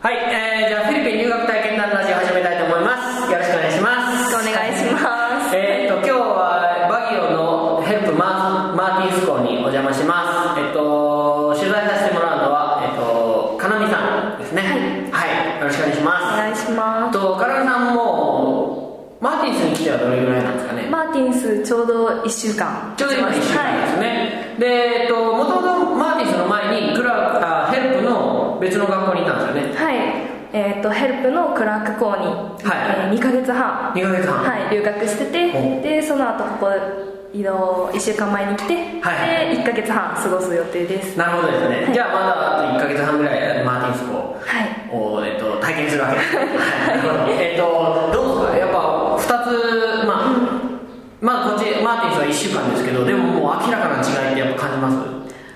はい、じゃあフィリピン留学体験談ラジオ始めたいと思います。よろしくお願いします。 お願いします。 今日はバギオのヘルプマーティンス校にお邪魔します。取材させてもらうのはかなみさんですね。はい、よろしくお願いします。 お願いします。 かなみさんもマーティンスに来てはどれぐらいなんですかね。 マーティンスちょうど1週間。 ちょうど今1週間ですね。で、もともとマーティンスの前にヘルプの別の学校にいたんですよね。 はい。ヘルプのクラーク校に、2ヶ月半、はい、留学してて、でその後ここ移動1週間前に来て、で1ヶ月半過ごす予定です。 なるほどですね。じゃあまだあと1ヶ月半ぐらいマーティンス校を、体験するわけです。どうですか、やっぱ2つ、まあこっちマーティンスは1週間ですけど、でももう明らかな違いってやっぱ感じます？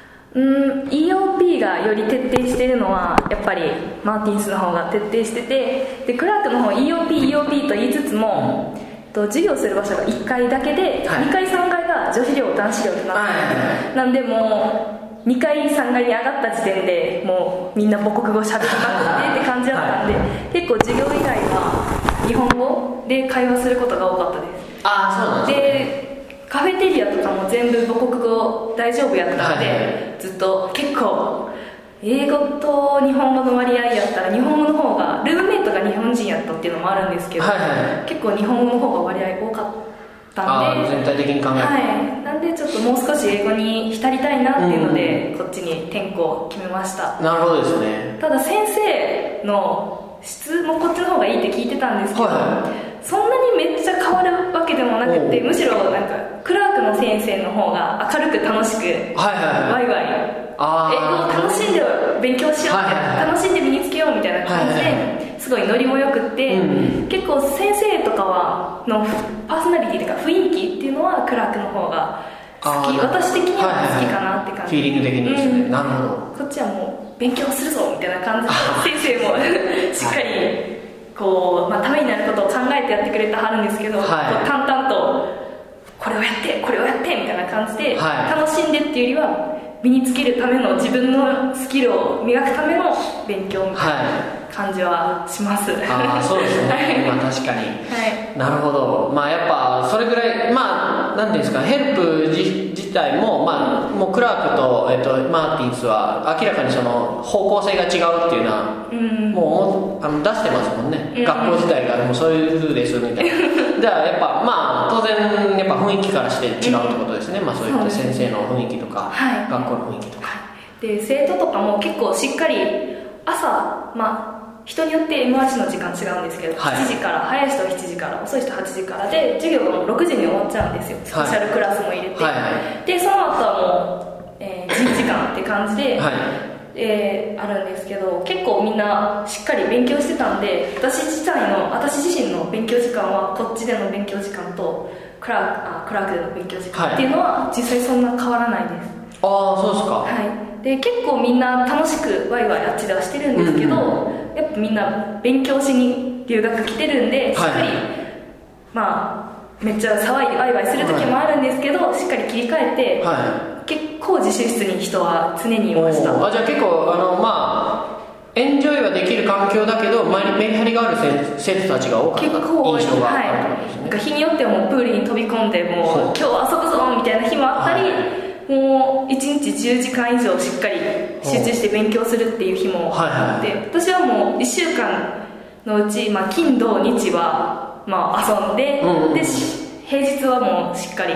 EOP がより徹底しているのはやっぱりマーティンスの方が徹底してて、でクラークの方 EOP と言いつつも、授業する場所が1階だけで、2階3階が女子寮男子寮となって、なんでもう2階3階に上がった時点でもうみんな母国語喋りまくってって感じだったんで、結構授業以外は日本語で会話することが多かったです。 そうなんですね。 カフェテリアとかも全部母国語大丈夫やったので、ずっと結構英語と日本語の割合やったら日本語の方がルームメイトが日本人やったっていうのもあるんですけど、結構日本語の方が割合多かったんで、 全体的に考えて、 なんでちょっともう少し英語に浸りたいなっていうので、こっちに転校を決めました。 なるほどですね。 ただ先生の質もこっちの方がいいって聞いてたんですけど、そんなにめっちゃ変わるわけでもなくて、むしろなんかクラークの先生の方が明るく楽しく、ワイワイ英語を楽しんで勉強しようみたいな、楽しんで身につけようみたいな感じで、すごいノリもよくって、結構先生とかのパーソナリティとか雰囲気っていうのはクラークの方が好き、私的には好きかなって感じ。 フィーリング的にですね。なるほど。 こっちはもう勉強するぞみたいな感じで、先生もしっかりこう、ためになることを考えてやってくれてはるんですけど、淡々とこれをやってこれをやってみたいな感じで、楽しんでっていうよりは身につけるための自分のスキルを磨くための勉強みたいな感じはします。 そうですね。確かに、なるほど。やっぱそれぐらい、なんていうんですか、ヘルプ自体も、もうクラークと、マーティンスは明らかにその方向性が違うっていうのは、もう出してますもんね。学校自体がもうそういう風ですみたいな。じゃあやっぱ当然やっぱ雰囲気からして違うってことですね。そういった先生の雰囲気とか、学校の雰囲気とか。 で生徒とかも結構しっかり朝、人によって M1 の時間違うんですけど、7時から早い人は7時から遅い人は8時からで、授業がもう6時に終わっちゃうんですよ。スペシャルクラスも入れて、でその後はもう、10時間って感じで、あるんですけど、結構みんなしっかり勉強してたんで、私自身の勉強時間はこっちでの勉強時間とクラークでの勉強時間っていうのは実際そんな変わらないです。 そうですか。 で結構みんな楽しくワイワイあっちではしてるんですけど、やっぱみんな勉強しに留学来てるんで、しっかりめっちゃ騒いでワイワイする時もあるんですけど、しっかり切り替えて、結構自習室に人は常にいました。 じゃあ結構エンジョイはできる環境だけどメリハリがある生徒たちが多かった印象があるってことですね。 なんか日によってはもうプールに飛び込んで、もう今日は遊ぶぞみたいな日もあったり、もう1日10時間以上しっかり集中して勉強するっていう日もあって、私はもう1週間のうち、金土日は遊んで、で平日はもうしっかり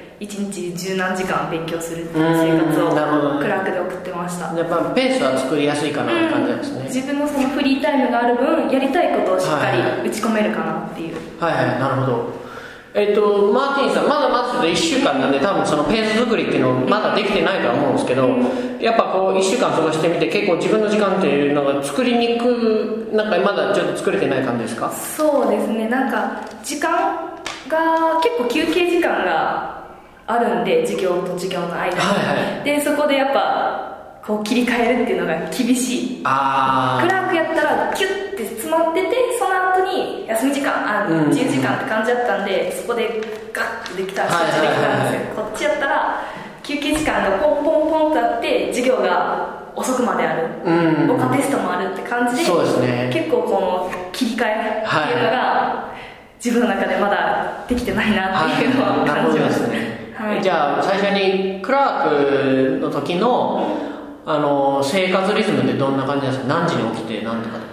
1日十何時間勉強するっていう生活をクラークで送ってました。 やっぱペースは作りやすいかなって感じなんですね。 自分のそのフリータイムがある分、やりたいことをしっかり打ち込めるかなっていう。 なるほど。マーティンさんまだ1週間なんで、多分そのペース作りっていうのまだできてないとは思うんですけど、やっぱこう1週間過ごしてみて、結構自分の時間っていうのが作りにくまだちょっと作れてない感じですか？ そうですね。なんか時間が結構休憩時間があるんで、授業と授業の間に、でそこでやっぱこう切り替えるっていうのが厳しい。クラークやったらキュッて詰まってて、その後に休み時間自由時間って感じだったんで、そこでガッとできたら集中できたんですよ。こっちやったら休憩時間がポンポンポンとあって、授業が遅くまである、ボカテストもあるって感じで、 そうですね、 結構この切り替えっていうのが、自分の中でまだできてないなっていうのは感じます、 じゃあ最初にクラークの時の、生活リズムってどんな感じですか？何時に起きて何とか。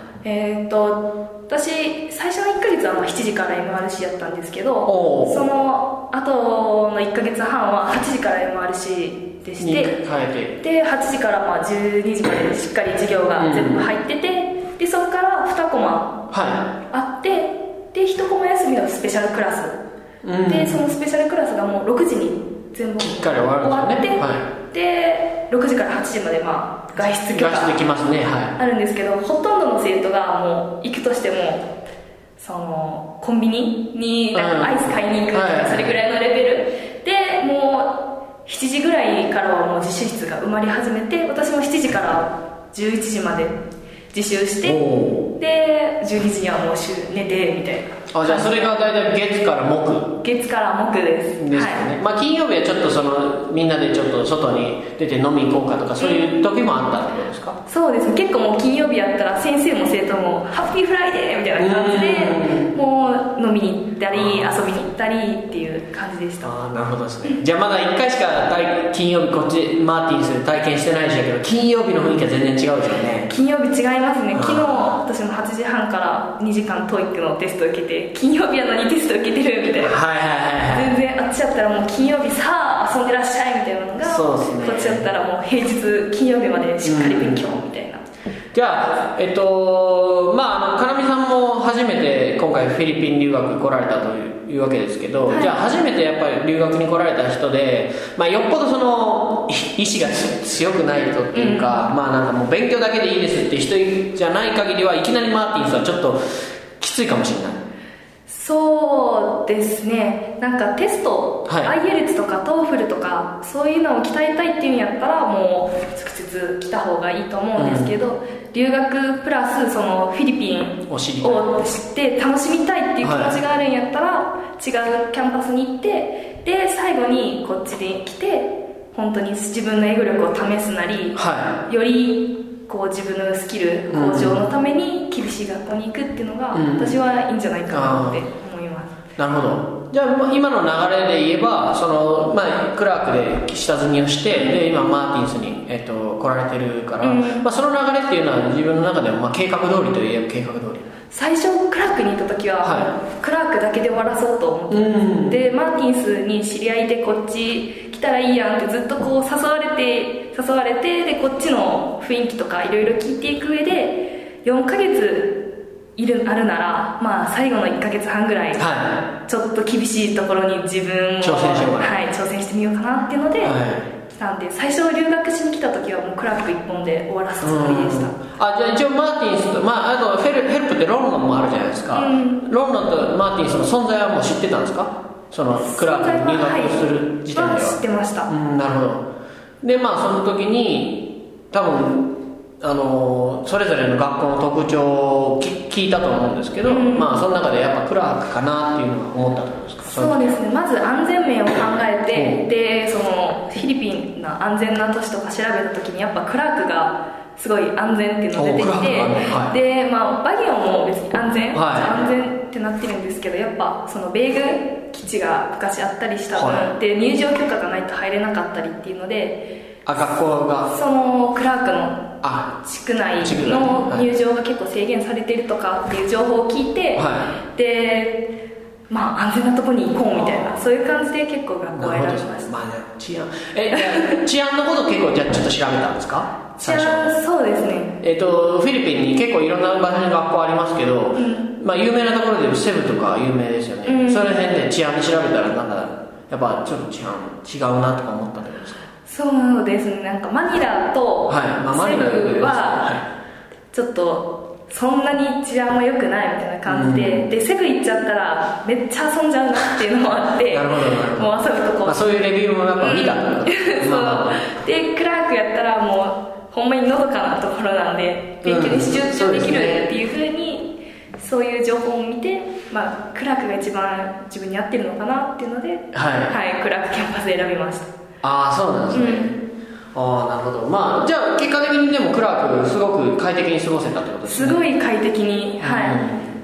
私最初の1ヶ月は7時から MRC やったんですけど、その後の1ヶ月半は8時から MRC でして、で8時から12時までしっかり授業が全部入ってて、でそこから2コマあって、で1コマ休みのスペシャルクラス、でそのスペシャルクラスがもう6時に全部終わって、で6時から8時まで外出許可あるんですけど、ほとんどの生徒がもう行くとしてもそのコンビニにアイス買いに行くとか、それぐらいのレベルで、もう7時ぐらいからはもう自習室が埋まり始めて、私も7時から11時まで自習して、で12時にはもう寝てみたいな。 じゃあそれが大体月から木ですね、金曜日はちょっとみんなでちょっと外に出て飲み行こうかとか、そういう時もあったってことですか？ そうですね、結構もう金曜日やったら先生も生徒もハッピーフライデーみたいな感じで、もう飲みに行ったり遊びに行ったりっていう感じでした。 なるほどですね。じゃあまだ1回しか金曜日こっちマーティンスで体験してないでしょうけど、金曜日の雰囲気は全然違うでしょうね。 金曜日違いますね。昨日私も8時半から2時間 TOEIC のテストを受けて、金曜日やのにテスト受けてるみたいな、全然あっちやったらもう金曜日さあ遊んでらっしゃいみたいなのが、こっちやったらもう平日金曜日までしっかり勉強みたいな。 じゃあかなみさんも初めて今回フィリピン留学来られたというわけですけど、じゃあ初めてやっぱり留学に来られた人で、よっぽどその意志が強くない人っていうか、なんかもう勉強だけでいいですって人じゃない限りはいきなりマーティンスはちょっときついかもしれない。 そうですね、なんかテスト、IELTS とか TOEFL とかそういうのを鍛えたいっていうんやったらもう直接来た方がいいと思うんですけど、留学プラスそのフィリピンを知って楽しみたいっていう気持ちがあるんやったら、違うキャンパスに行って、で最後にこっちに来て本当に自分の英語力を試すなり、よりこう自分のスキル向上のために厳しい学校に行くっていうのが、私はいいんじゃないかなって思います。なるほど。じゃあ今の流れで言えばクラークで下積みをして、で今マーティンスに、来られてるから、その流れっていうのは自分の中でも計画通りといえば計画通り。 最初クラークにいた時は、クラークだけで終わらそうと思って、でマーティンスに知り合いでこっち来たらいいやんってずっとこう誘われてでこっちの雰囲気とかいろいろ聞いていく上で、4ヶ月あるなら、最後の1ヶ月半ぐらい、ちょっと厳しいところに自分を挑戦してみようかなっていうので、来たんで、最初留学しに来た時はもうクラーク1本で終わらすつもりでした。 じゃあ一応マーティンスと、あとヘルプってロンドンもあるじゃないですか、ロンドンとマーティンスの存在はもう知ってたんですか？そのクラークに入学する時点では。 知ってました。 なるほど。でその時に多分それぞれの学校の特徴を聞いたと思うんですけど、その中でやっぱクラークかなっていうのは思ったと思うんですか？ そうですね、まず安全面を考えて、でそのフィリピンの安全な都市とか調べた時にやっぱクラークがすごい安全っていうのが出てきて、でバギオも別に安全、安全ってなってるんですけど、やっぱその米軍基地が昔あったりした分、で入場許可がないと入れなかったりっていうので、 学校がそのクラークの地区内の入場が結構制限されてるとかっていう情報を聞いて、で安全なとこに行こうみたいな、そういう感じで結構学校を選びました。 治安のこと結構じゃあちょっと調べたんですか？ 治安、そうですね、 フィリピンに結構いろんな場所に学校ありますけど、有名なところでセブとか有名ですよね、その辺で治安で調べたらなんかやっぱちょっと治安違うなとか思ったってことですか？ そうですね、なんかマニラとセブはちょっとそんなに治安も良くないみたいな感じで、でセブ行っちゃったらめっちゃ遊んじゃうなっていうのもあってもう遊ぶとこ、 そういうレビューもやっぱ見たそうでクラークやったらもうほんまにのどかなところなんで勉強に集中できるっていう風に、そういう情報を見て、クラークが一番自分に合ってるのかなっていうので、クラークキャンパス選びました。 そうなんですね。 ああ、なるほど。まあじゃあ結果的にでもクラークすごく快適に過ごせたってことですね。 すごい快適に、はい、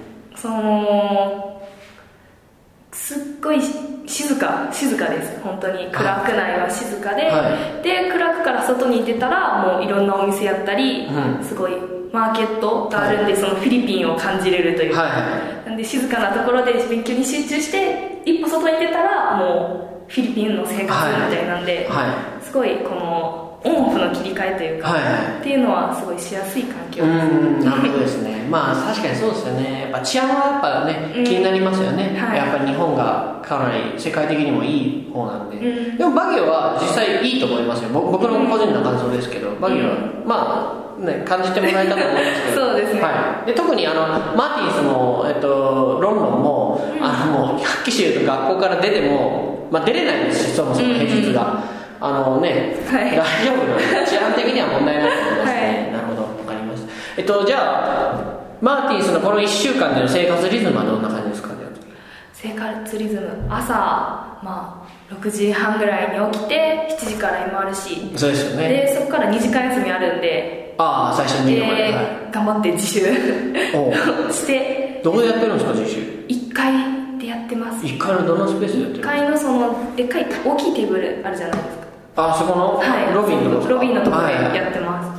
すっごい静かです本当に。クラーク内は静かで、はい、でクラークから外に出たらもういろんなお店やったり、すごいマーケットがあるんで、そのフィリピンを感じれるというか、なんで静かなところで勉強に集中して一歩外に出たらもうフィリピンの生活みたいなんで、すごいこのオンオフの切り替えというか、っていうのはすごいしやすい環境です。 なるほどですね。まあ確かにそうですよね。やっぱ治安はやっぱね、気になりますよね、やっぱり日本がかなり世界的にもいい方なんで、でもバギオは実際いいと思いますよ。僕の個人の感想ですけど、バギオはまあね、感じてもらえたと思いますけどそうですね、 で特にマーティンスも、ロンロンも、もう発揮集と学校から出ても、出れないんですし、そもそも平日が、大丈夫な治安的には問題ないと思いますね、なるほど、分かります。じゃあマーティンスのこの1週間での生活リズムはどんな感じですかね。 生活リズム、朝6時半ぐらいに起きて7時から MRC、 そうですよね。 でそこから2時間休みあるんで、 最初に頑張って自習してどこでやってるんですか自習。 1階でやってます。 1階のどのスペースでやってる。 1階のそのでっかい大きいテーブルあるじゃないですか。 そこのロビーのところ、 ロビーのところでやってます、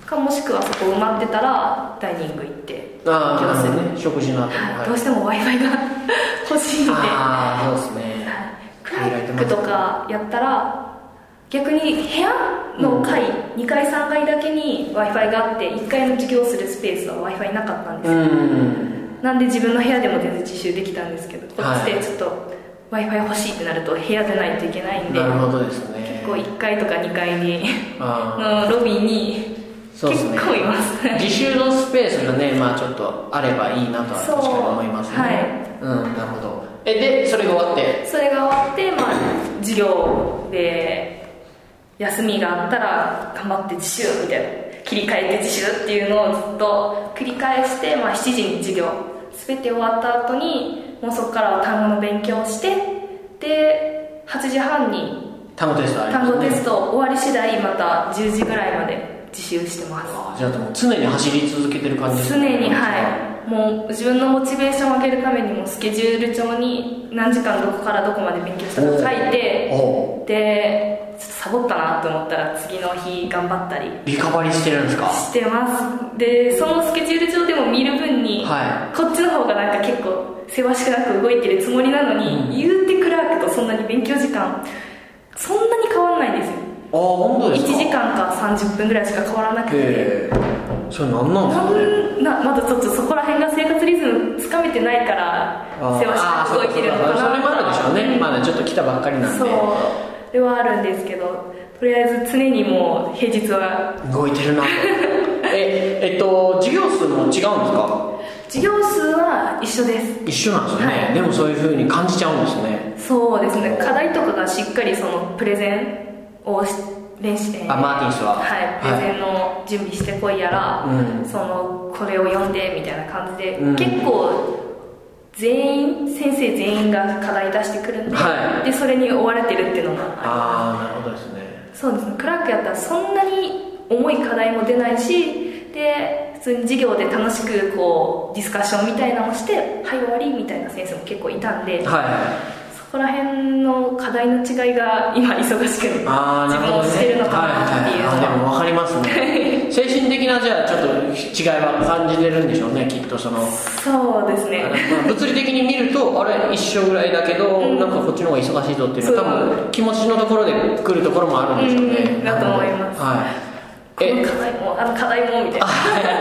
かもしくはそこ埋まってたらダイニング行ってなるほどね、食事の後に、 どうしても w i f i が欲しいので、 そうですね、 クラックとかやったら逆に部屋の階、2階3階だけに w i f i があって1階の授業するスペースは w i f i なかったんですよ。なんで自分の部屋でも全然自習できたんですけど、こっちでちょっと w i f i 欲しいってなると部屋でないといけないんで、 なるほどですね、 結構1階とか2階にのロビーに結構います。 自習のスペースがね、ちょっとあればいいなとは確かに思いますね。なるほど。でそれが終わって、 授業で休みがあったら頑張って自習みたいな、切り替えて自習っていうのをずっと繰り返して、7時に授業全て終わった後にもうそこからは単語の勉強をして、で8時半に単語テストありますね。 単語テスト終わり次第また10時ぐらいまで自習してます。 じゃあでも常に走り続けてる感じですか。 常に、もう自分のモチベーションを上げるためにもスケジュール帳に何時間どこからどこまで勉強したか書いて、でちょっとサボったなと思ったら次の日頑張ったり。 リカバリーしてるんですか。 してます。でそのスケジュール帳でも見る分に、こっちの方がなんか結構せわしくなく動いてるつもりなのに、言うてクラークとそんなに勉強時間そんなに変わらないんですよ。 本当ですか。 1時間か30分ぐらいしか変わらなくて、 それ何なんですかね。 まだちょっとそこら辺が生活リズムつかめてないからせわしく動いてるのかな。 それもあるでしょうね、まだちょっと来たばっかりなんで。 そうではあるんですけど、とりあえず常にもう平日は動いてるなと授業数も違うんですか。 授業数は一緒です。 一緒なんですね、でもそういう風に感じちゃうんですね。 そうですね、課題とかがしっかりそのプレゼンを練習マーティンスはプレゼンの準備してこいやら、これを読んでみたいな感じで、結構先生全員が課題出してくるんで、でそれに追われてるっていうのもなるほどですね。 そうですね、クラークやったらそんなに重い課題も出ないし、で普通に授業で楽しくこうディスカッションみたいなのをして終わりみたいな先生も結構いたんで、そこら辺の課題の違いが今忙しく自分をしてるのかなっていうのは、 でも分かりますね精神的なじゃあちょっと違いは感じてるんでしょうね、きっと。 そうですね、 物理的に見るとあれ一緒ぐらいだけど、なんかこっちの方が忙しいぞっていうのは多分気持ちのところで来るところもあるんでしょうね。 だと思います。この課題も課題もみたいな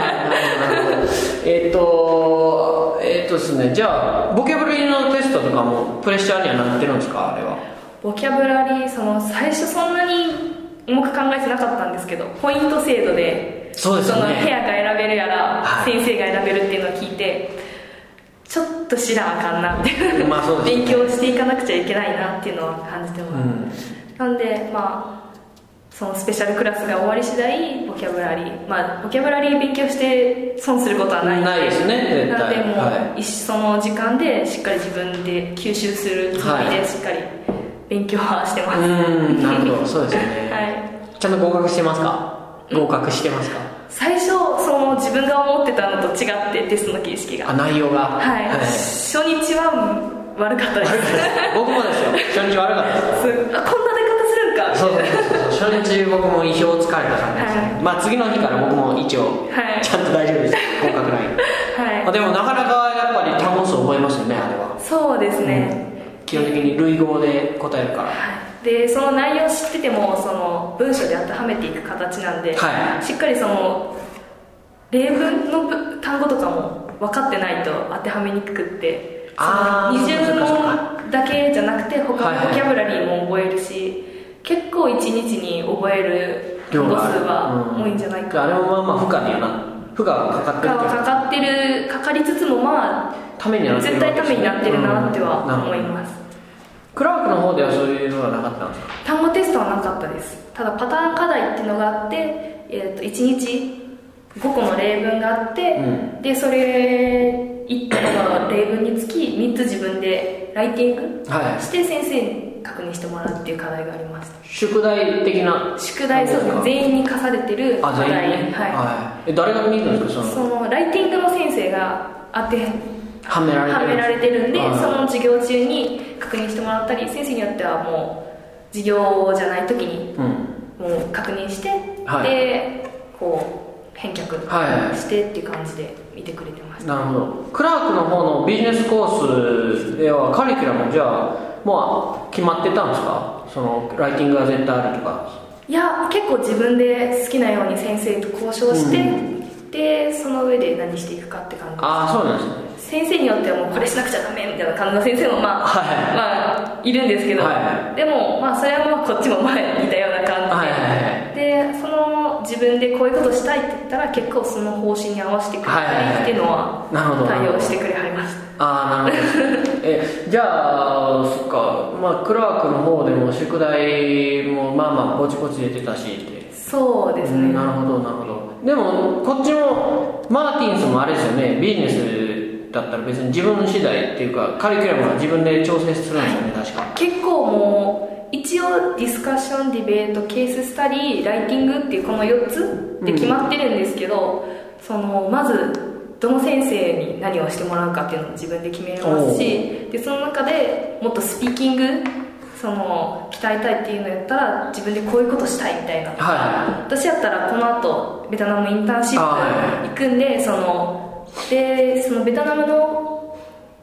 ですね、じゃあボキャブラリーのテストとかもプレッシャーにはなってるんですか。あれはボキャブラリー最初そんなに重く考えてなかったんですけど、ポイント制度でそうですね、 部屋が選べるやら、先生が選べるっていうのを聞いて、ちょっと知らんあかんなって勉強していかなくちゃいけないなっていうのは感じてます、なんでそのスペシャルクラスが終わり次第ボキャブラリー、ボキャブラリー勉強して損することはないないですね、絶対。 なのでもう、その時間でしっかり自分で吸収するつもりでしっかり勉強はしてます。 なるほど、そうですね。 ちゃんと合格してますか？合格してますか？ 最初自分が思ってたのと違ってテストの形式が内容がはい、初日は悪かったです僕もですよ、初日悪かったですこんな出方するんか。 そう初日僕も意表をつかれた感じですね、はい、まあ次の日から僕も一応、はい、ちゃんと大丈夫です合格ライン、はい、でもなかなかやっぱり単語数覚えますよね、あれは。そうですね、 基本的に類語で答えるから、 でその内容を知ってても文章で当てはめていく形なんで、はい、しっかり例文の単語とかも分かってないと当てはめにくくって、二重問だけじゃなくて他のボキャブラリーも覚えるし、結構1日に覚える単語数は多いんじゃないかな。 あれもまあ負荷には負荷がかかりつつもためになってる、 絶対ためになってるなっては思います。 クラークの方ではそういうのはなかったんですか？ 単語テストはなかったです。ただパターン課題っていうのがあって、1日5個の例文があって、でそれ1個の例文につき3つ自分でライティングして先生に確認してもらうっていう課題がありました。 宿題的な？ 宿題、そうですね、全員に課されてる課題、 ね、誰が見るんですか？ そのライティングの先生がはめられてるんで、その授業中に確認してもらったり、先生によってはもう授業じゃない時にもう確認して、で返却してっていう感じで見てくれてました。 なるほど。クラークの方のビジネスコースではカリキュラムじゃあもう決まってたんですか？ライティングが絶対あるとか。 いや、結構自分で好きなように先生と交渉して、でその上で何していくかって感じです。 そうなんですね。 先生によってはもうこれしなくちゃダメみたいな感じの先生もいるんですけど、でもそれはこっちも似たような感じで、で自分でこういうことしたいって言ったら結構その方針に合わせてくれたりっていうのは対応してくれはりました。 なるほどじゃあそっか、クラークの方でも宿題もぼちぼち出てたしって。 そうですね、 なるほどなるほど。でもこっちもマーティンスもあれですよね、ビジネスだったら別に自分次第っていうかカリキュラムは自分で調整するんですよね、確か。 結構もう一応ディスカッション、ディベート、ケーススタディ、ライティングっていうこの4つで決まってるんですけど、まずどの先生に何をしてもらうかっていうのを自分で決めますし、でその中でもっとスピーキング鍛えたいっていうのをやったら自分でこういうことしたいみたいな、私やったらこの後ベトナムインターンシップ行くんで、そのベトナムの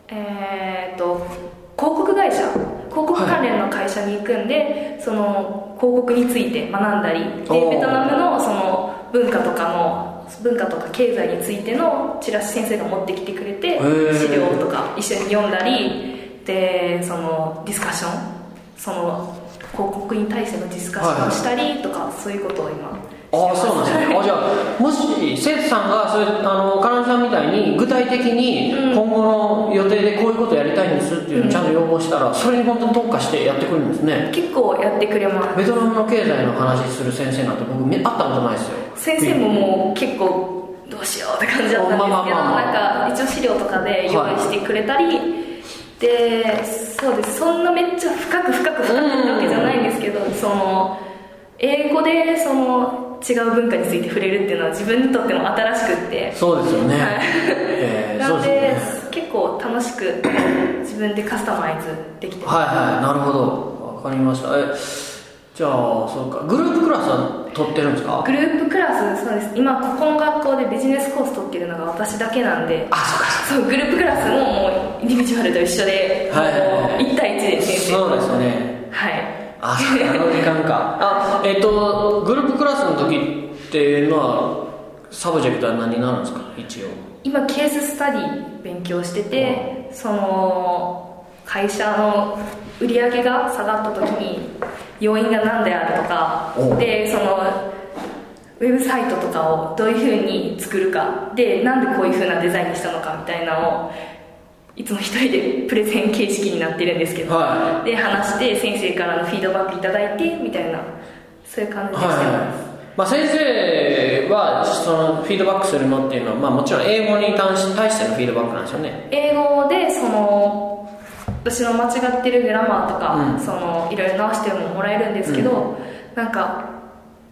広告会社、広告関連の会社に行くんで、その広告について学んだりで、ベトナムの文化とか経済についてのチラシ先生が持ってきてくれて、資料とか一緒に読んだりで、ディスカッション、広告に対してのディスカッションをしたりとか、そういうことを今そうなんですね。じゃあもし生徒さんがカナンさんみたいに具体的に今後の予定でこういうことやりたいんですっていうのをちゃんと要望したら、それに本当に特化してやってくるんですね。 結構やってくれます。 ベトナムの経済の話する先生なんて僕会ったことないですよ。 先生ももう結構どうしようって感じだったんですけど、一応資料とかで用意してくれたり、でそうです、そんなめっちゃ深く深くってわけじゃないんですけど、英語で違う文化について触れるっていうのは自分にとっても新しくって。そうですよね、なので結構楽しく自分でカスタマイズできてます。 なるほど、分かりました。じゃあそうか、グループクラスは取ってるんですか？ グループクラス、そうです。今ここの学校でビジネスコース取ってるのが私だけなんで、そうグループクラスももうインディビジュアルと一緒で、1対1で先生と。 そうですね。の時間か。グループクラスの時っていうのはサブジェクトは何になるんですか？一応今ケーススタディ勉強してて、会社の売り上げが下がった時に要因が何であるとかで、ウェブサイトとかをどういうふうに作るかで、なんでこういうふうなデザインにしたのかみたいなのをいつも一人でプレゼン形式になってるんですけど、で話して先生からのフィードバックいただいてみたいな、そういう感じでしてます。 先生はフィードバックするのっていうのは、もちろん英語に対してのフィードバックなんですよね。 英語で私の間違ってるグラマーとか、いろいろ直してもらえるんですけど、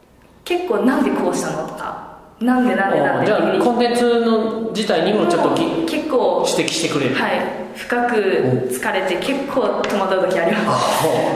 結構なんでこうしたのとか、なんでじゃあコンテンツの自体にもちょっと結構指摘してくれる。 はい、深く疲れて結構戸惑う時あります。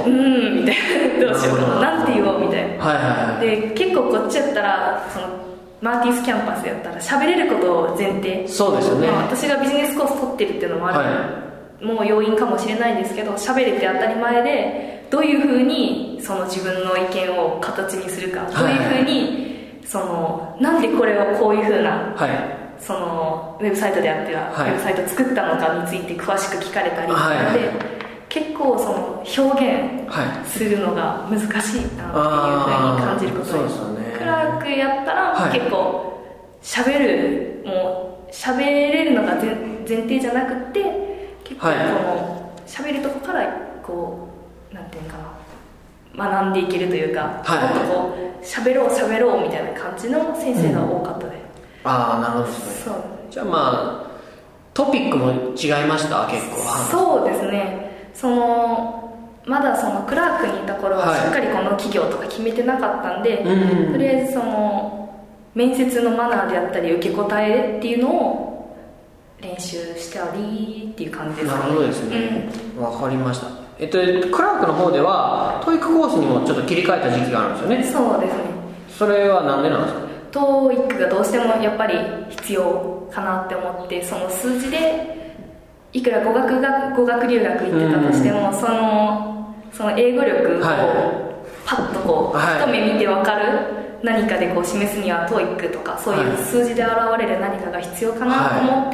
みたいな、どうしようかな、なんて言おうみたいな。はいはいはい。で結構こっちやったらそのマーティンスキャンパスやったら喋れることを前提。 そうですよね。 私がビジネスコース取ってるっていうのもある、はい、もう要因かもしれないんですけど、喋れて当たり前で、どういうふうにその自分の意見を形にするか、どういうふうにそのなんでこれをこういうふうな、はい、そのウェブサイトであっては、はい、ウェブサイト作ったのかについて詳しく聞かれたり、はい、で結構その表現するのが難しいなっていうふうに感じることです。クラークやったら結構喋る、もう喋れるのが前提じゃなくて、結構この喋るとこからこうなんていうかな、学んでいけるというか、もっとこう喋ろうみたいな感じの先生が多かったです。 ああ、なるほどですね。じゃあまあトピックも違いました？結構。 そうですね。そのまだそのクラークにいた頃はしっかりこの企業とか決めてなかったんで、とりあえずその面接のマナーであったり受け答えっていうのを練習したりっていう感じですね。 なるほどですね。わかりました。クラークの方ではTOEICコースにもちょっと切り替えた時期があるんですよね。 そうですね。 それはなんでなんですか ？TOEICがどうしてもやっぱり必要かなって思って、その数字でいくら語学留学行ってたとしても、その英語力をパッとこう、一目見て分かる何かでこう示すには TOEIC とかそういう数字で現れる何かが必要かなと思って、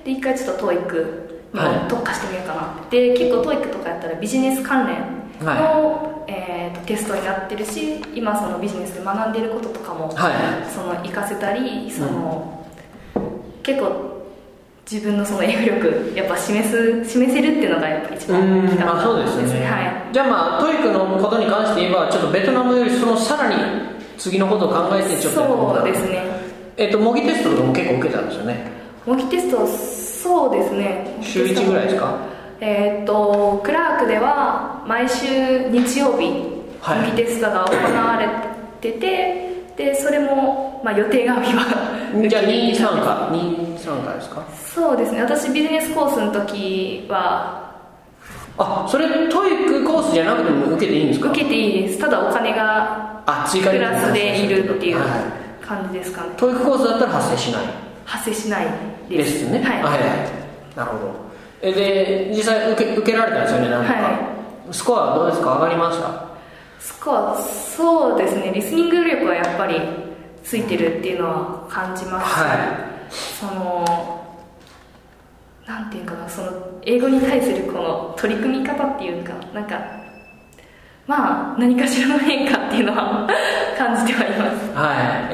で一回ちょっと TOEIC に特化してみようかなって、結構 TOEIC とかやったらビジネス関連の、テストになってるし、今そのビジネスで学んでいることとかも、その活かせたり、その、結構自分のその英語力やっぱ示せるっていうのがやっぱ一番大きかったですね。 そうですね。じゃあまあ TOEIC のことに関して言えばちょっとベトナムよりそのさらに次のことを考えてちょっとそうですね。 模擬テストとかも結構受けたんですよね。 模擬テスト、そうですね。 週1ぐらいですか？ クラークでは毎週日曜日模擬テストが行われてて、でそれも、まあ、予定が合えばじゃあ2、3回ですか？ そうですね。私ビジネスコースの時はそれ TOEIC コースじゃなくても受けていいんですか？ 受けていいです。ただお金がプラスでいるっていう感じですかね。 TOEIC コースだったら発生しないですね。はい、なるほど。で実際受けられたんですよね。なんか、スコアはどうですか？上がりました？ スコア、そうですね。リスニング力はやっぱりついてるっていうのは感じますし、そのなんていうかな、その英語に対するこの取り組み方っていうか、なんかまあ何かしらの変化っていうのは感じてはいます。 はい。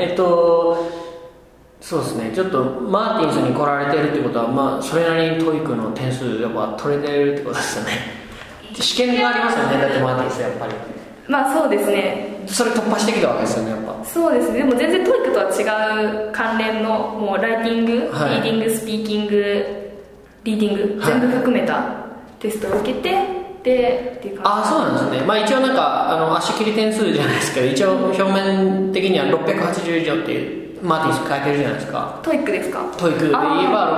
そうですね。ちょっとマーティンスに来られてるってことは、まあそれなりに TOEIC の点数やっぱ取れてるってことですよね。試験がありますよね。だってマーティンスやっぱり。 まあそうですね。 それ突破してきたわけですよね、やっぱ。 そうですね。でも全然 TOEIC とは違う関連のもうライティング、リーディング、スピーキング、リーディング全部含めたテストを受けて、でっていう感じ。 そうなんですね。まあ一応なんか足切り点数じゃないですけど、一応表面的には680以上っていうマーティンス書いてるじゃないですか。 TOEICですか？ TOEIC で言えば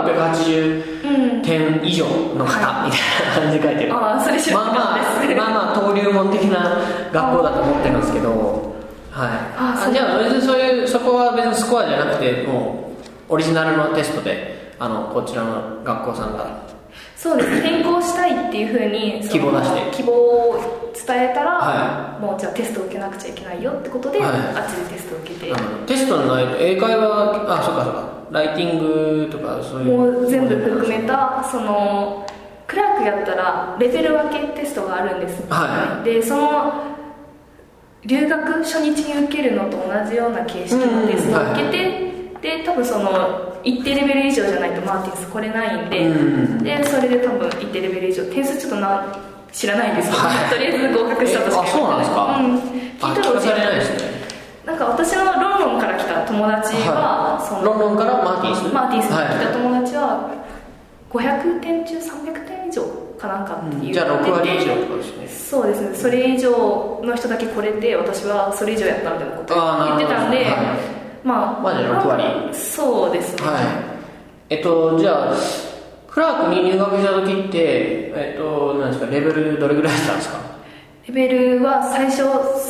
680点以上の方みたいな感じで書いてる。 それ知らなかったです。 まあ登竜門的な学校だと思ってるんですけど、はい。じゃあ別にそこは別にスコアじゃなくて、もうオリジナルのテストでこちらの学校さんがそうです。転校したいっていうふうに希望出して希望を伝えたら、もうじゃあテストを受けなくちゃいけないよってことで、あっちでテストを受けて、 テストの内容、英会話、そうかライティングとかそういうもう全部含めた、そのクラークやったらレベル分けテストがあるんです、でその留学初日に受けるのと同じような形式のテストを受けて、で多分その一定レベル以上じゃないとマーティンス来れないんで、でそれで多分一定レベル以上、点数ちょっと知らないんですけど、とりあえず合格したとしかそうなんですか？ 聞いたら教えないですね。なんか私のロンドンから来た友達は、 ロンドンからマーティンスに来た友達は500点中300点以上かなんかっていう、 じゃあ6割以上とかですね。 そうですね、それ以上の人だけ来れて私はそれ以上やったみたいなことを言ってたんで、まあじゃあ6割。 そうですね。 じゃあクラークに入学した時ってなんですか、レベルどれぐらいだったんですか？ レベルは最初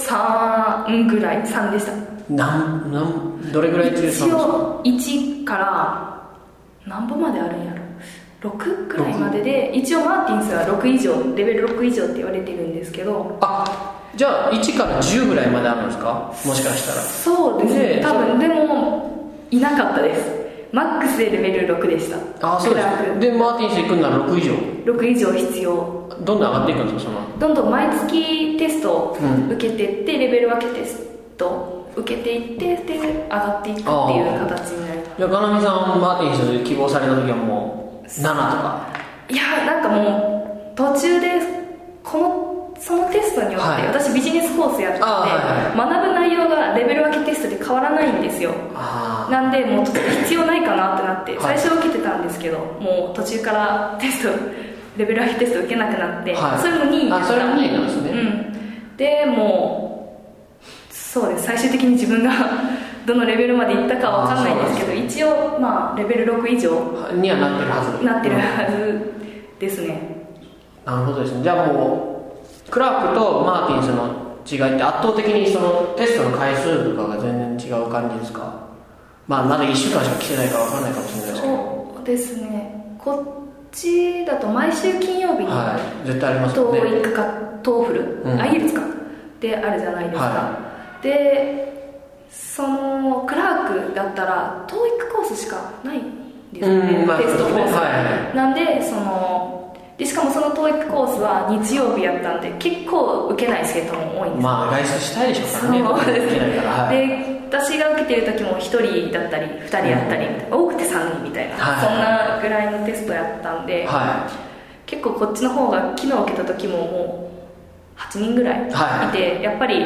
3ぐらい、3でした。 どれぐらい中3ですか？ 一応1から何本まであるんやろ、6くらいまでで、一応マーティンスは6以上、レベル6以上って言われてるんですけど。 じゃあ1から10ぐらいまであるんですか、もしかしたら？ そうですね、多分。でもいなかったです。マックスでレベル6でした。 そうですか。でマーティンス行くんなら6以上 6以上必要。 どんどん上がっていくんですか？ どんどん毎月テストを受けていって、レベル分けテスト受けていって、で上がっていくっていう形になります。 じゃあかなみさんマーティンス希望された時はもう7とか？いや、 なんかもう途中でそのテストによって、私ビジネスコースやってて、学ぶ内容がレベル分けテストで変わらないんですよ。なんでもう必要ないかなってなって、最初受けてたんですけど、もう途中からレベル分けテスト受けなくなって、それも2位だった。 それも2位なんですね。 でもうそうです、最終的に自分がどのレベルまでいったかは分かんないんですけど、一応レベル6以上にはなってるはず。 なってるはずですね。 なるほどですね。じゃあもうクラークとマーティンスの違いって圧倒的にそのテストの回数とかが全然違う感じですか？まだ1週間しか来てないから分かんないかもしれないですけど。 そうですね、こっちだと毎週金曜日に、 絶対ありますよね。 TOEICかTOEFL、IELTS かであるじゃないですか。でそのクラークだったら TOEIC コースしかないんですよね、テストコース、なんでしかもその TOEIC コースは日曜日やったんで、結構受けない生徒も多いんです。 外出したいでしょうからね。 そうですね。で私が受けてる時も1人だったり2人やったり、多くて3人みたいな、そんなぐらいのテストやったんで、結構こっちの方が昨日受けた時ももう8人ぐらいいて、やっぱり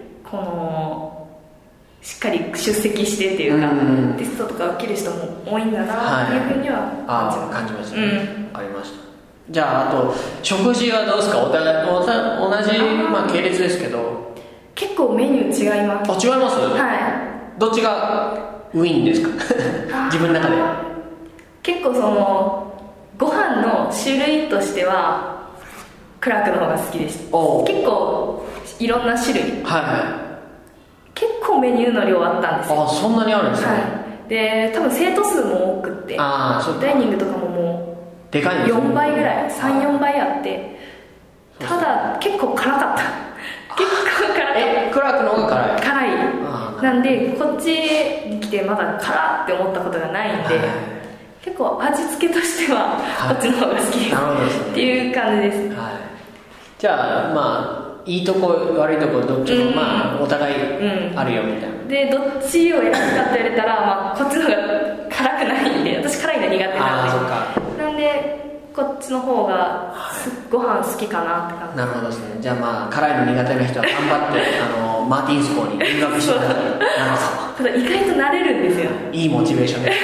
しっかり出席してっていうか、テストとか受ける人も多いんだなっていうふうには感じましたね。ありました。じゃああと食事はどうですか？お互い同じ、系列ですけど結構メニュー違います。 違います？どっちがウィンですか？自分の中で。 結構ご飯の種類としてはクラークの方が好きでした。結構いろんな種類、結構メニューの量あったんですよ。 そんなにあるんですね。 で多分生徒数も多くって、ダイニングとかももうでかいんですね。 4倍ぐらい、3、4倍あって、ただ結構辛かった。結構辛かった。 クラークの方が辛い。なんでこっちに来てまだ辛って思ったことがないんで、結構味付けとしてはこっちの方が好きっていう感じです。 じゃあいいとこ悪いとこどっちもお互いあるよみたいな。 でどっちを選ぶかって言われたら、こっちの方が辛くないんで、私辛いの苦手なんでこっちの方がご飯好きかなって感じ。 なるほどですね。じゃあ辛いの苦手な人は頑張ってマーティンス校に留学してください。 ただ意外と慣れるんですよ。 いいモチベーションです。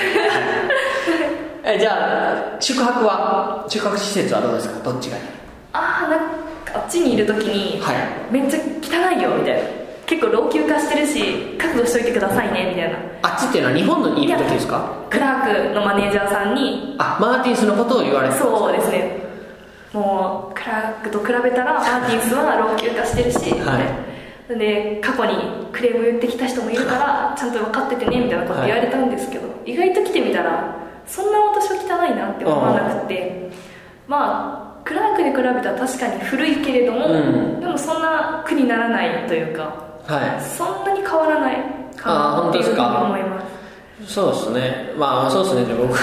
じゃあ宿泊施設はどうですか？どっちがいい？ あっちにいる時に、めっちゃ汚いよみたいな、結構老朽化してるし覚悟しといてくださいねみたいな。 あっちっていうのは日本にいる時ですか？ クラークのマネージャーさんにマーティンスのことを言われて。 そうですね、もうクラークと比べたらマーティンスは老朽化してるし、で過去にクレーム言ってきた人もいるからちゃんと分かっててねみたいなこと言われたんですけど、意外と来てみたらそんな私は汚いなって思わなくて、クラークに比べたら確かに古いけれども、でもそんな苦にならないというか、そんなに変わらないかなっていうふうに思います。 そうですね。そうですね。僕は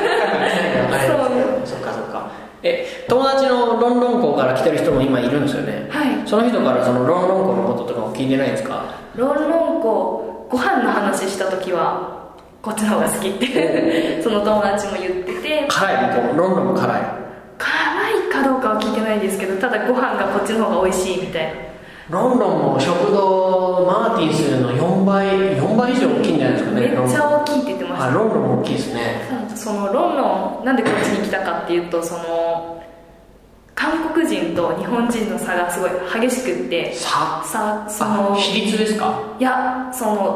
そっか。友達のロンドン校から来てる人も今いるんですよね。その人からそのロンドン校のこととかも聞いてないですか？ ロンドン校ご飯の話した時はこっちの方が好きってその友達も言ってて。 辛い？ロンドンも辛いかどうかは聞いてないですけど、ただご飯がこっちの方が美味しいみたいな。 ロンドンも食堂マーティンスの4倍以上大きいんじゃないですかね。 めっちゃ大きいって言ってました。 ロンドンも大きいですね。 そのロンドンなんでこっちに来たかっていうと、 韓国人と日本人の差がすごい激しくって。 比率ですか？ いや、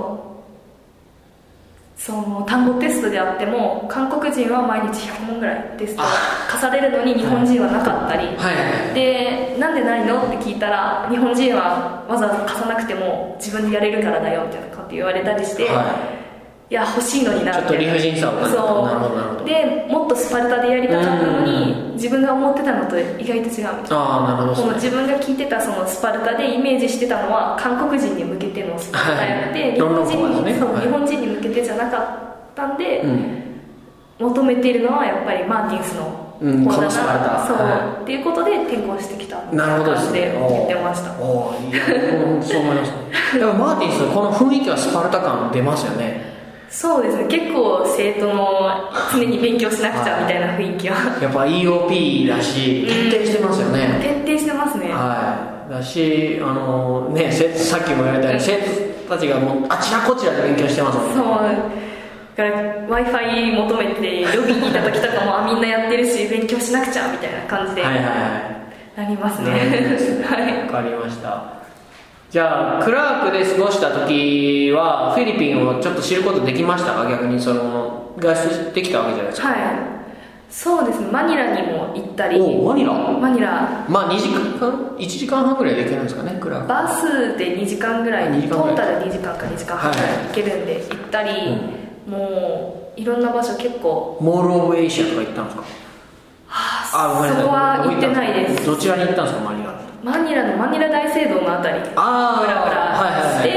単語テストであっても韓国人は毎日100問ぐらいテスト課されるのに日本人はなかったり、でなんでないのって聞いたら、日本人はわざわざ課さなくても自分でやれるからだよみたいなこと言われたりして、いや欲しいのになって、 ちょっと理不尽さを感じた。なるほど。 でもっとスパルタでやりたかったのに、自分が思ってたのと意外と違うみたいな。 なるほど、 この自分が聞いてたそのスパルタでイメージしてたのは韓国人に向けてのスパルタやって、日本人に向けてじゃなかったんで、求めているのはやっぱりマーティンスのこのスパルタ、 っていうことで転校してきたって感じで言ってました。 いや、そう思いました。でもマーティンスこの雰囲気はスパルタ感出ますよね。 そうですね、結構生徒の常に勉強しなくちゃみたいな雰囲気はやっぱ EOP だし徹底してますよね。 徹底してますね。 だしさっきも言われたように生徒たちがもうあちらこちらで勉強してますもんね。 そうだから Wi-Fi 求めてロビーにいた時とかもみんなやってるし勉強しなくちゃみたいな感じでなりますね。 わかりました。じゃあクラークで過ごした時はフィリピンをちょっと知ることできましたか？逆に外出できたわけじゃないですか。 そうですね、マニラにも行ったり。 マニラまあ 1時間半ぐらいで行けるんですかね、クラーク。 バスで2時間ぐらい、トータル2時間か2時間半ぐらい行けるんで行ったり、もういろんな場所結構。 モール・オブ・エイシアとか行ったんですか？ そこは行ってないです。 どちらに行ったんですか？ マニラのマニラ大聖堂のあたりブラブラして、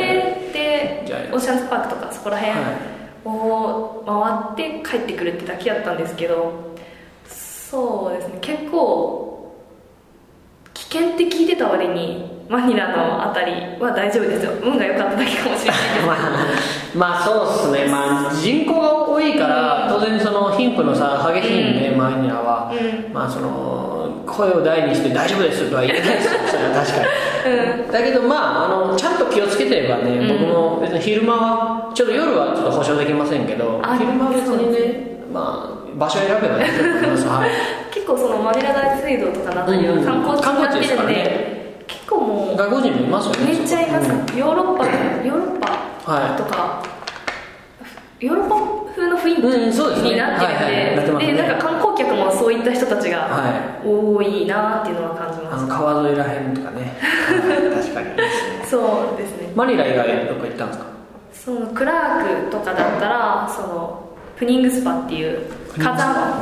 でオーシャンズパークとかそこら辺を回って帰ってくるってだけやったんですけど、そうですね、結構危険って聞いてた割にマニラのあたりは大丈夫ですよ。運が良かっただけかもしれないですそうですね、人口が多いから当然その貧富の差激しいんで、マニラは、声を大にして大丈夫ですとは言えないですよ、それは確かに、だけどちゃんと気をつけてればね、僕も別に昼間はちょっと夜はちょっと保証できませんけど、昼間は別にね、場所選べばいいと思います。 結構そのマニラ大聖堂とかなどに観光地になってるんで、結構もう外国人もいますよね。 めっちゃいます。ヨーロッパとか、ヨーロッパ風の雰囲気になってるんで、でなんか観光客もそういった人たちが多いなっていうのは感じます。 川沿いらへんとかね確かにそうですね。 マニラ以外どこ行ったんですか？ そのクラークとかだったらプニングスパっていう火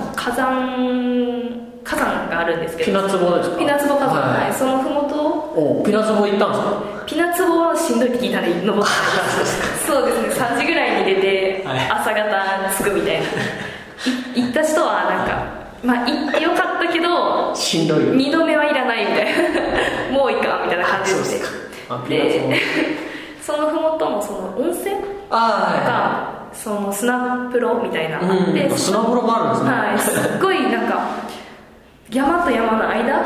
山があるんですけど、 ピナツボですか？ ピナツボ火山、そのふもとを。 ピナツボ行ったんですか？ ピナツボはしんどいって聞いたら登ったそうですね、3時ぐらいに出て、朝方着くみたいな行った人はなんか行ってよかったけどしんどいよ、 2度目はいらないみたいなもういいかみたいな感じで、そのふもともその温泉とかその砂風呂みたいなので、 砂風呂もあるんですね。 すっごいなんか山と山の間、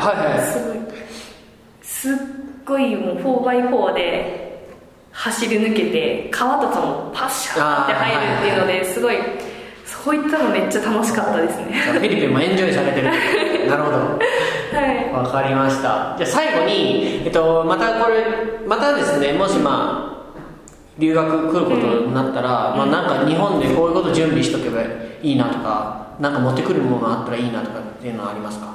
すっごいもう 4x4 で走り抜けて川とかもパッシャーって入るっていうので、すごいそういったのめっちゃ楽しかったですね。 フィリピンもエンジョイされてるなるほど、わかりました。じゃあ最後に、またですね、もし留学来ることになったら、なんか日本でこういうこと準備しとけばいいなとか、なんか持ってくるものがあったらいいなとかっていうのはありますか？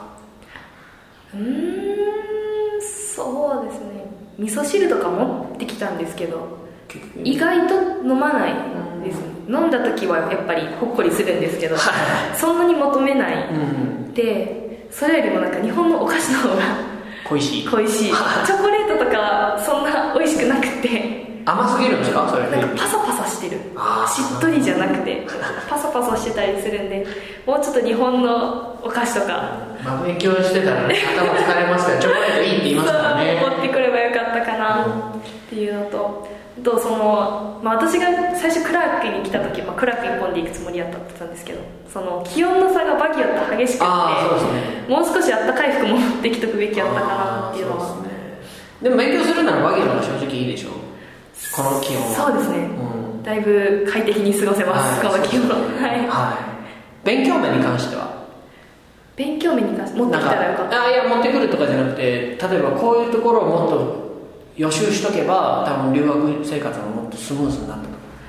そうですね、味噌汁とか持ってきたんですけど意外と飲まないです、飲んだ時はやっぱりほっこりするんですけどそんなに求めない、でそれよりもなんか日本のお菓子の方が恋しいチョコレートとかそんな美味しくなくて甘すぎるんですか？それなんかパサパサしてる、しっとりじゃなくてパサパサしてたりするんで、もうちょっと日本のお菓子とか、 勉強してたら、頭疲れますからチョコレートいいって言いますからね。 持ってくればよかったかなっていうのと、私が最初クラークに来た時、クラーク一本で行くつもりだったんですけど、その気温の差がバギオって激しくて、もう少しあったかい服も持ってきとくべきだったかなっていうのは。 でも勉強するならバギオの方が正直いいでしょ、この気温は。 そうですね、だいぶ快適に過ごせます、この気温。勉強面に関しては勉強面に関して持ってきたらよかった。 いや持ってくるとかじゃなくて、例えばこういうところをもっと予習しとけば多分留学生活ももっとスムーズになったと。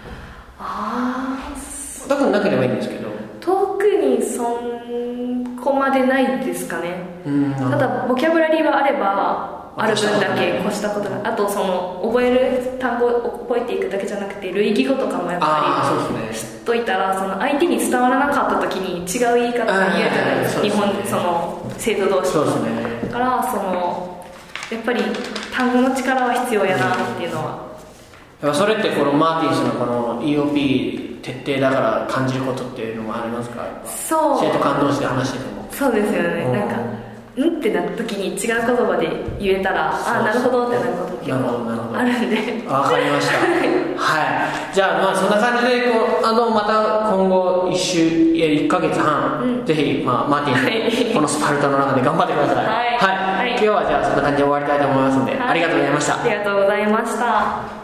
特になければいいんですけど、 特にそこまでないですかね。ただボキャブラリーはあればある分だけ越したことが、あとその覚える単語を覚えていくだけじゃなくて類義語とかもやっぱり知っといたら、その相手に伝わらなかった時に違う言い方を言うじゃないですか、日本その生徒同士とか。だからそのやっぱり単語の力は必要やなっていうのは。 それってこのマーティンスのこの EOP 徹底だから感じることっていうのもありますか？ そう、 生徒間同士で話してても。そうですよね。なんかんってなった時に違う言葉で言えたら、なるほどってなること結構あるんで。 わかりましたはい。じゃあまあそんな感じでまた今後1ヶ月半、ぜひ、マーティンこのスパルタの中で頑張ってください。はい、今日はじゃあそんな感じで終わりたいと思いますので、ありがとうございました。 ありがとうございました。